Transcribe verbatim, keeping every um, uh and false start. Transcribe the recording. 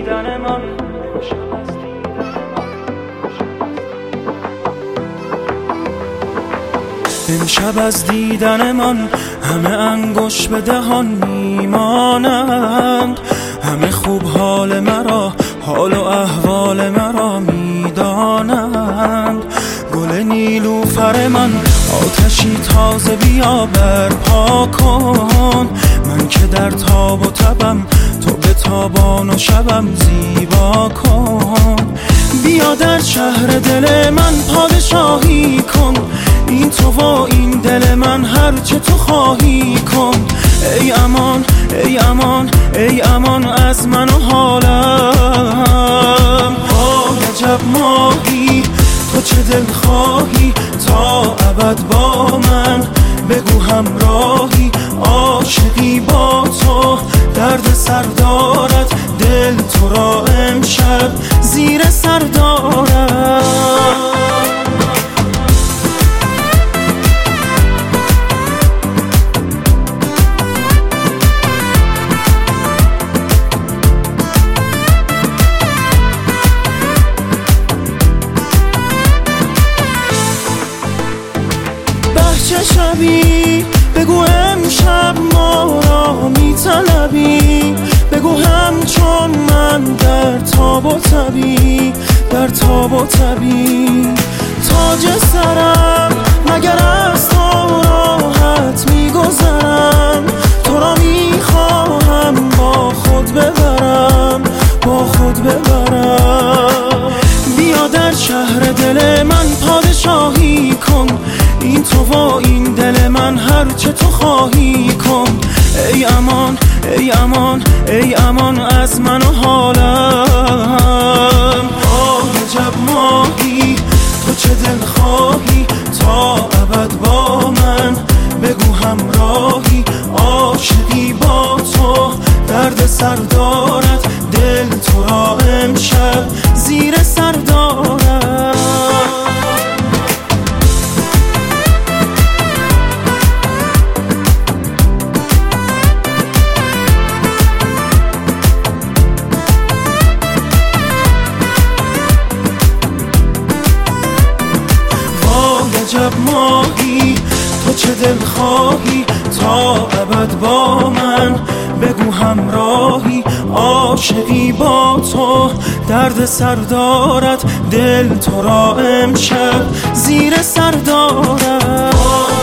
دیدن من امشب از دیدن من همه انگشت به دهان میمانند، همه خوب حال مرا حال و احوال مرا میدانند. گل نیلوفر من آتشی تازه بیا برپا کن، من که در تاب و تبم تو به تابان و شبم زیبا کن. بیا در شهر دل من پادشاهی کن، این تو و این دل من هر چه تو خواهی کن. ای امان ای امان ای امان از من و حالم. آه عجب ماهی تو چه دل خواهی تا ابد با من، بگو همراهی عاشقی با تو. درد سر دارد دل تو را امشب زیر سر دارد. چه شبی بگو امشب ما را میطلبی، بگو همچون من در تاب و تبی در تاب و تبی. تاج سرم مگر از تو راحت میگذرم، تو را میخواهم با خود ببرم با خود ببرم. بیا در شهر دل من پادشاهی کن، این تو و این دل من هر چه تو خواهی کن. ای امان ای امان ای امان از من و حالم. آه عجب ماهی تو چه دل خواهی تا ابد با من، بگو همراهی عاشقی با تو. درد سر دارد دل تو را امشب زیر سر دارد. عجب ماهی تو چه دل خواهی تا ابد با من، بگو همراهی عاشقی با تو. درد سر دارد دل تو را امشب زیر سر دارد.